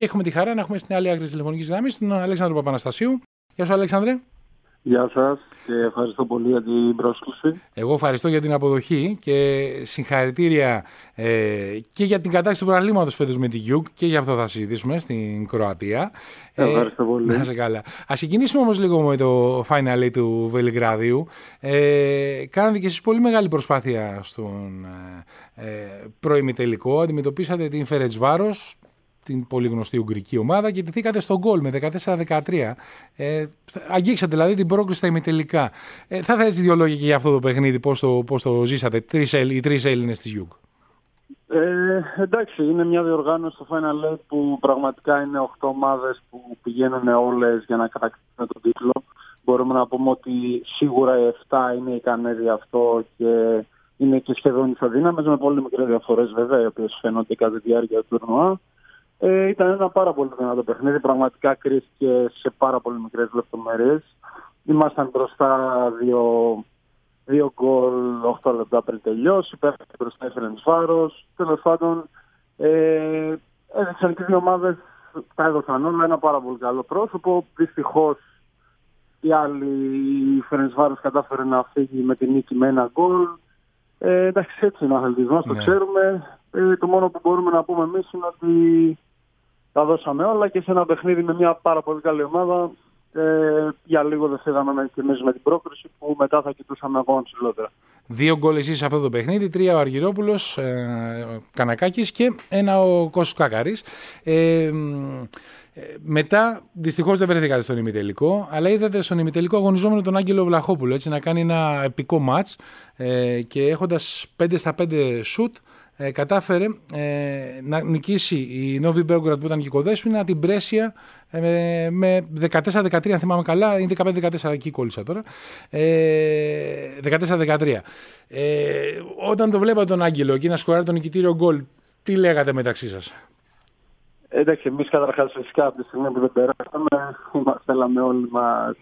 Έχουμε τη χαρά να έχουμε στην άλλη άκρη της τηλεφωνικής γραμμής τον Αλέξανδρο Παπαναστασίου. Γεια σου, Αλέξανδρε. Γεια σας και ευχαριστώ πολύ για την πρόσκληση. Εγώ ευχαριστώ για την αποδοχή και συγχαρητήρια και για την κατάσταση του πρωταθλήματος φέτος με τη Γιουκ, και γι' αυτό θα συζητήσουμε στην Κροατία. Ευχαριστώ πολύ. Να είσαι καλά. Ας ξεκινήσουμε όμως λίγο με το Final Eight του Βελιγράδιου. Κάνατε και εσείς πολύ μεγάλη προσπάθεια στον προημιτελικό. Αντιμετωπίσατε την Φερεντσβάρος, την πολύ γνωστή ουγγρική ομάδα, και τηθήκατε στον γκολ με 14-13. Αγγίξατε δηλαδή την πρόκριση στα ημιτελικά. Θα θέλεις δύο λόγια και για αυτό το παιχνίδι, πώς το ζήσατε, οι τρεις Έλληνες της Γιουγκ? Εντάξει, είναι μια διοργάνωση στο Final Eight που πραγματικά είναι 8 ομάδες που πηγαίνουν όλες για να κατακτήσουν τον τίτλο. Μπορούμε να πούμε ότι σίγουρα οι 7 είναι ικανές για αυτό και είναι και σχεδόν ισοδύναμες, με πολύ μικρές διαφορές βέβαια, οι οποίες φαίνονται κατά τη διάρκεια του τουρνουά. Ήταν ένα πάρα πολύ δυνατό παιχνίδι, πραγματικά κρίθηκε σε πάρα πολύ μικρές λεπτομέρειες. Ήμασταν μπροστά 2 γκολ 8 λεπτά πριν τελειώσει, πέφτει μπροστά η Φερεντσβάρος. Τέλος πάντων, έδειξαν και δύο ομάδες, τα έδωσαν όλα, ένα πάρα πολύ καλό πρόσωπο. Δυστυχώς η Φερεντσβάρος κατάφερε να φύγει με την νίκη με ένα γκολ. Εντάξει, έτσι είναι ο αθλητισμός, το ξέρουμε. Το μόνο που μπορούμε να πούμε εμείς είναι ότι τα δώσαμε όλα και σε ένα παιχνίδι με μια πάρα πολύ καλή ομάδα. Για λίγο δεν φύγαμε και εμείς με την πρόκριση, που μετά θα κοιτούσαμε ακόμα ψηλότερα. 2 γκολ εσείς σε αυτό το παιχνίδι, 3 ο Αργυρόπουλος, Κανακάκης και 1 ο Κώστας Κάκαρης. Μετά δυστυχώς δεν βρεθήκατε στον ημιτελικό, αλλά είδατε στον ημιτελικό αγωνιζόμενο τον Άγγελο Βλαχόπουλο, έτσι, να κάνει ένα επικό μάτς, και έχοντας 5-5 σουτ, κατάφερε να νικήσει η Νόβι Μπέλγκραντ, που ήταν και κοδέσποινα, την Πρέσια με 14-13, αν θυμάμαι καλά, είναι 15-14, εκεί κόλλησα τώρα, 14-13. Όταν το βλέπατε τον Άγγελο εκεί να σκοράρει τον νικητήριο γκολ, τι λέγατε μεταξύ σας? Εντάξει, εμείς καταρχάς φυσικά από τη στιγμή που δεν περάσαμε, θέλαμε όλοι μας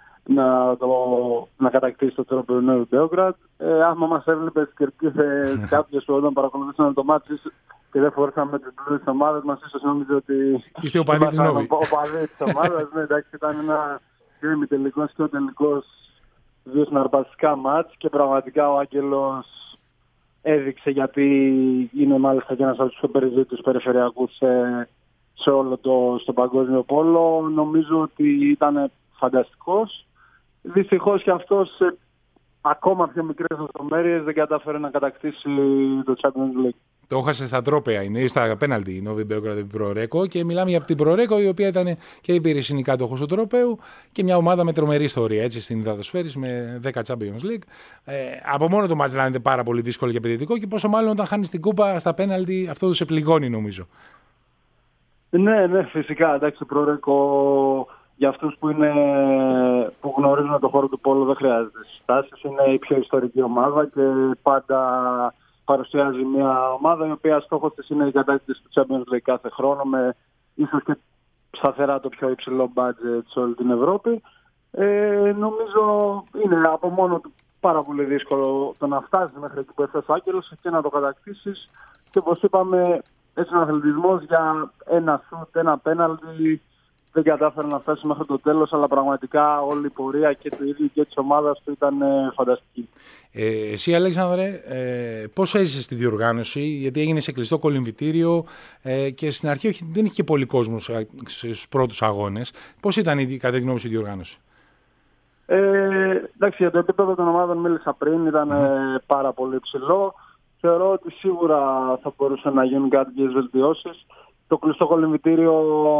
να κατακτήσει το τρόπο του Νόβι Μπέλγκραντ. Άμα μας έβλεπες και κάποιος που όταν παρακολουθούσαν το μάτι και δεν φορούσαμε τις μπλούζες της ομάδας μας, ίσως νόμιζε ότι είστε οπαδί της Νόβι. Οπαδί της ομάδας, ναι, εντάξει, ήταν ένα και ημιτελικός και ο τελικός, δύο συναρπαστικά μάτς, και πραγματικά ο Άγγελος έδειξε γιατί είναι μάλιστα και ένας από τους πιο περιζήτητους περιφερειακούς σε όλο στο παγκόσμιο πόλο. Νομίζω ότι ήταν φανταστικός. Δυστυχώς και αυτός σε ακόμα πιο μικρές λεπτομέρειες δεν κατάφερε να κατακτήσει το Champions League. Το έχασε στα τρόπαια, είναι στα πέναλτι η Νόβι Μπέλγκραντ την Προρέκο, και μιλάμε για την Προρέκο, η οποία ήταν και η πυρηνική κάτοχος του τροπαίου και μια ομάδα με τρομερή ιστορία, έτσι, στην υδατοσφαίρης, με 10 Champions League. Από μόνο το μάτς δηλαδή είναι πάρα πολύ δύσκολο και απαιτητικό, και πόσο μάλλον όταν χάνεις την κούπα στα πέναλτι, αυτό σε πληγώνει, νομίζω. Ναι, φυσικά. Εντάξει, Προρέκο, για αυτούς που γνωρίζουν τον χώρο του πόλου, δεν χρειάζεται συστάσεις. Είναι η πιο ιστορική ομάδα και πάντα παρουσιάζει μια ομάδα η οποία στόχος της είναι η κατάκτηση του Champions League κάθε χρόνο, με ίσως και σταθερά το πιο υψηλό budget σε όλη την Ευρώπη. Νομίζω είναι από μόνο του πάρα πολύ δύσκολο το να φτάσεις μέχρι εκεί που έφτασε ο Άγγελος και να το κατακτήσεις. Και όπως είπαμε, έτσι ο αθλητισμός, για ένα σουτ, ένα πέναλτι, δεν κατάφερε να φτάσει μέχρι το τέλος, αλλά πραγματικά όλη η πορεία και του ίδιου και της ομάδας του ήταν φανταστική. Εσύ, Αλέξανδρε, πώς έζησες τη διοργάνωση? Γιατί έγινε σε κλειστό κολυμβητήριο και στην αρχή δεν είχε και πολύ κόσμο στους πρώτους αγώνες. Πώς ήταν κατά τη γνώμη σου η διοργάνωση? Εντάξει, για το επίπεδο των ομάδων μίλησα πριν, ήταν πάρα πολύ υψηλό. Θεωρώ ότι σίγουρα θα μπορούσαν να γίνουν κάποιες βελτιώσεις. Το κλειστό κολυμβητήριο,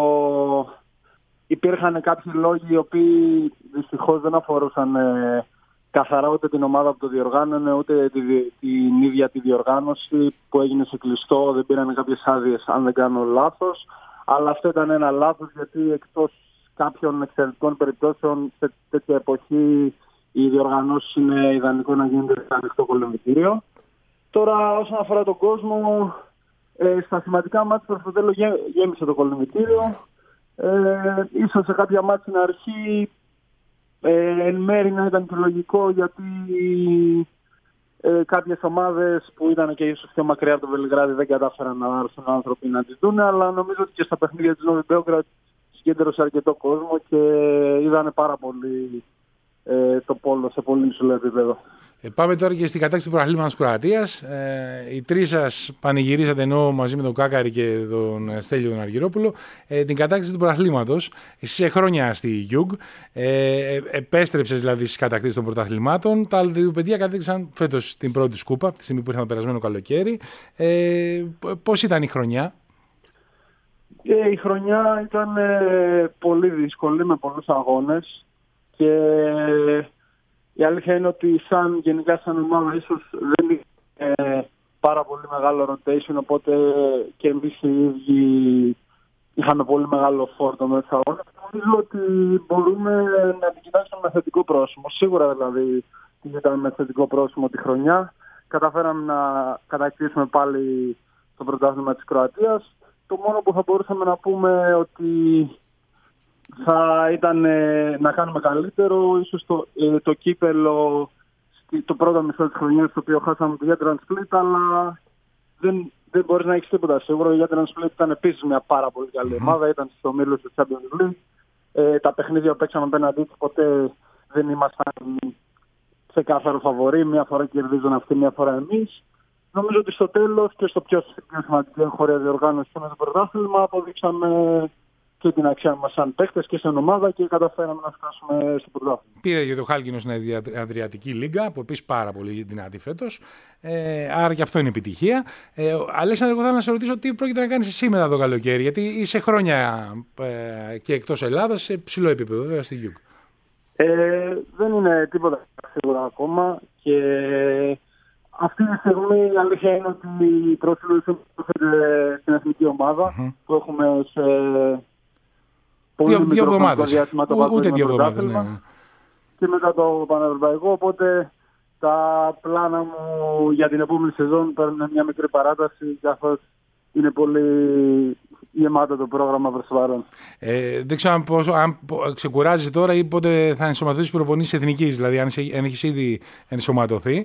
υπήρχαν κάποιοι λόγοι οι οποίοι δυστυχώς δεν αφορούσαν καθαρά ούτε την ομάδα που το διοργάνωνε, ούτε την ίδια τη διοργάνωση που έγινε σε κλειστό. Δεν πήραν κάποιες άδειες, αν δεν κάνω λάθος. Αλλά αυτό ήταν ένα λάθος, γιατί εκτός κάποιων εξαιρετικών περιπτώσεων σε τέτοια εποχή οι διοργανώσεις είναι ιδανικό να γίνονται σε ανοιχτό κολυμβητήριο. Τώρα, όσον αφορά τον κόσμο, στα σημαντικά μάτια προς το τέλος γέμισε το κολυμβητήριο. Ίσως σε κάποια μάτια στην αρχή εν μέρει να ήταν και λογικό, γιατί Κάποιες ομάδες που ήταν και ίσως πιο μακριά από το Βελιγράδι δεν κατάφεραν να έρθουν άνθρωποι να τις δουν, αλλά νομίζω ότι και στα παιχνίδια της Νόβι Μπέογραντ συγκέντρωσε αρκετό κόσμο και είδανε πάρα πολύ το πόλο σε πολύ υψηλό επίπεδο. Πάμε τώρα και στην κατάκτηση του πρωταθλήματος της Κροατίας. Οι τρεις σας πανηγυρίσατε, ενώ μαζί με τον Κάκαρη και τον Στέλιο τον Αργυρόπουλο, την κατάκτηση του πρωταθλήματος. Σε χρόνια στη Γιούγκ. Επέστρεψες δηλαδή στις κατακτήσεις των πρωταθλημάτων. Τα άλλα δύο παιδιά κατέκτησαν φέτος την πρώτη σκούπα, από τη στιγμή που ήρθαν το περασμένο καλοκαίρι. Πώς ήταν η χρονιά? Η χρονιά ήταν πολύ δύσκολη, με πολλούς αγώνες. Και η αλήθεια είναι ότι γενικά σαν ομάδα ίσως δεν είχε πάρα πολύ μεγάλο rotation, οπότε και εμείς οι ίδιοι είχαμε πολύ μεγάλο φόρτο με τους αγώνες. Νομίζω ότι μπορούμε να την κοιτάξουμε με θετικό πρόσημο. Σίγουρα δηλαδή την κοιτάμε με θετικό πρόσημο τη χρονιά. Καταφέραμε να κατακτήσουμε πάλι το πρωτάθλημα της Κροατίας. Το μόνο που θα μπορούσαμε να πούμε ότι θα ήταν να κάνουμε καλύτερο, ίσως το κύπελο, το πρώτο μισό της χρονιάς, το οποίο χάσαμε το Yadran Split, αλλά δεν μπορείς να έχεις τίποτα σίγουρο. Η Yadran Split ήταν επίσης μια πάρα πολύ καλή ομάδα, ήταν στους ομίλους του Champions League. Τα παιχνίδια που παίξαμε απέναντί τους ποτέ δεν ήμασταν σε κάθαρο φαβορί, μια φορά κερδίζουν αυτοί, μια φορά εμείς. Νομίζω ότι στο τέλος και στο πιο σημαντική εγχώρια διοργάνωση με το πρωτάθλημα αποδείξαμε και την αξία μας σαν παίκτες και σαν ομάδα και καταφέραμε να φτάσουμε στο πρωτάθλημα. Πήρε για το Χάλκινο στην Αδριατική Λίγκα, που επίσης πάρα πολύ δυνατή φέτος. Άρα και αυτό είναι επιτυχία. Αλέξανδρε, εγώ θέλω να σε ρωτήσω τι πρόκειται να κάνεις εσύ μετά το καλοκαίρι, γιατί είσαι χρόνια και εκτός Ελλάδας σε ψηλό επίπεδο, βέβαια στη Γιούγκ. Δεν είναι τίποτα σίγουρα ακόμα και αυτή τη στιγμή η αλήθεια είναι ότι η προσήλωση στην εθνική ομάδα που έχουμε σε πολύ μικρό χρονικό διάστημα το παγκόσμιο πρωτάθλημα και μετά το πανευρωπαϊκό, οπότε τα πλάνα μου για την επόμενη σεζόν παίρνουν μια μικρή παράταση καθώς είναι πολύ γεμάτο το πρόγραμμα προς το παρόν. Δεν ξέρω αν ξεκουράζεσαι τώρα ή πότε θα ενσωματώσεις προπονήσεις εθνικής, δηλαδή αν έχεις ήδη ενσωματωθεί.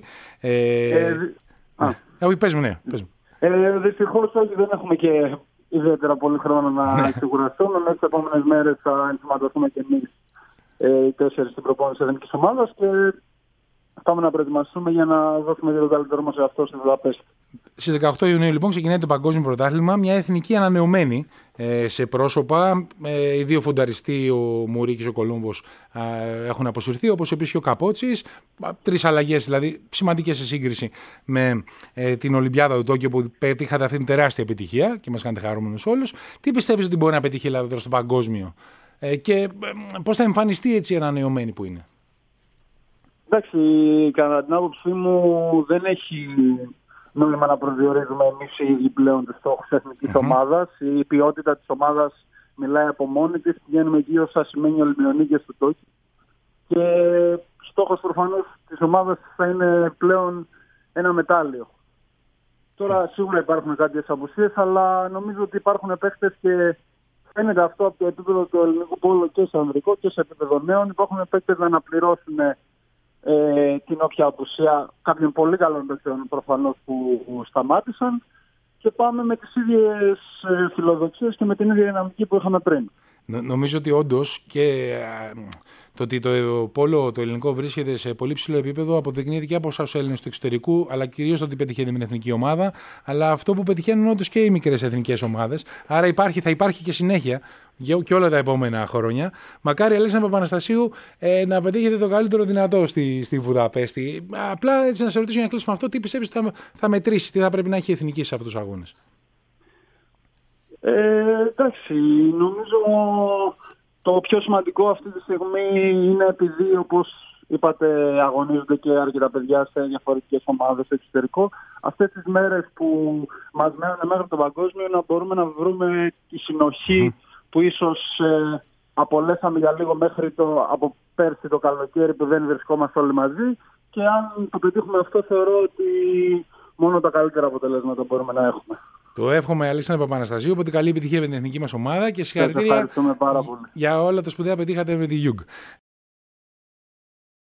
Όχι, πες μου, ναι. Δυστυχώς όχι, δεν έχουμε και ιδιαίτερα πολύ χρόνο να ξεκουραστούμε. Μέσα στις επόμενες μέρες θα ενσωματωθούμε και εμείς οι τέσσερις στην προπόνηση εθνικής ομάδας και πάμε να προετοιμαστούμε για να δώσουμε το καλύτερο μας σε αυτό στη Βουδαπέστη. Στις 18 Ιουνίου λοιπόν ξεκινάει το Παγκόσμιο Πρωτάθλημα, μια εθνική ανανεωμένη σε πρόσωπα. Οι δύο φουνταριστοί, ο Μουρίκης και ο Κολούμβος, έχουν αποσυρθεί, όπως επίσης και ο Καπότσης. Τρεις αλλαγές δηλαδή σημαντικές σε σύγκριση με την Ολυμπιάδα του Τόκιο που πετύχατε αυτή την τεράστια επιτυχία και μας κάνετε χαρούμενους όλους. Τι πιστεύεις ότι μπορεί να πετύχει η Ελλάδα τώρα στο παγκόσμιο και πώς θα εμφανιστεί έτσι η ανανεωμένη που είναι? Εντάξει, κατά την άποψή μου δεν έχει νόημα να προσδιορίζουμε εμείς οι ίδιοι πλέον τους στόχους της εθνικής ομάδας. Η ποιότητα της ομάδας μιλάει από μόνη της. Πηγαίνουμε εκεί όσα σημαίνει Ολυμπιονίκες του Τόκιο. Και στόχος προφανώς της ομάδας θα είναι πλέον ένα μετάλλιο. Τώρα σίγουρα υπάρχουν κάποιες απουσίες, αλλά νομίζω ότι υπάρχουν παίκτες και φαίνεται αυτό από το επίπεδο του ελληνικού πόλου και σε ανδρικό και σε επίπεδο νέων. Υπάρχουν παίκτες να αναπληρώσουν την όποια απουσία κάποιων πολύ καλών παικτών προφανώς που σταμάτησαν και πάμε με τις ίδιες φιλοδοξίες και με την ίδια δυναμική που είχαμε πριν. Νομίζω ότι όντως και το ότι το πόλο το ελληνικό βρίσκεται σε πολύ ψηλό επίπεδο αποδεικνύεται και από εσάς Έλληνες του εξωτερικού, αλλά κυρίως το ότι πετυχαίνει με την εθνική ομάδα, αλλά αυτό που πετυχαίνουν όντως και οι μικρές εθνικές ομάδες. Άρα θα υπάρχει και συνέχεια και όλα τα επόμενα χρόνια. Μακάρι, Αλέξανδρε Παπαναστασίου, να πετύχετε το καλύτερο δυνατό στη Βουδαπέστη. Απλά έτσι να σε ρωτήσω για να κλείσουμε αυτό, τι πιστεύεις ότι θα μετρήσει, τι θα πρέπει να έχει η εθνική σε αυτούς τους αγώνες? Εντάξει, νομίζω το πιο σημαντικό αυτή τη στιγμή είναι επειδή, όπως είπατε, αγωνίζονται και αρκετά παιδιά σε διαφορετικές ομάδες στο εξωτερικό. Αυτές τις μέρες που μας μένουν μέχρι το παγκόσμιο να μπορούμε να βρούμε τη συνοχή που ίσως απολέσαμε για λίγο από πέρσι το καλοκαίρι που δεν βρισκόμαστε όλοι μαζί, και αν το πετύχουμε αυτό θεωρώ ότι μόνο τα καλύτερα αποτελέσματα μπορούμε να έχουμε. Το εύχομαι, Αλέξανδρε Παπαναστασίου, οπότε καλή επιτυχία με την εθνική μας ομάδα και συγχαρητήρια πάρα πολύ για όλα τα σπουδαία πετύχατε με τη Γιούγκ.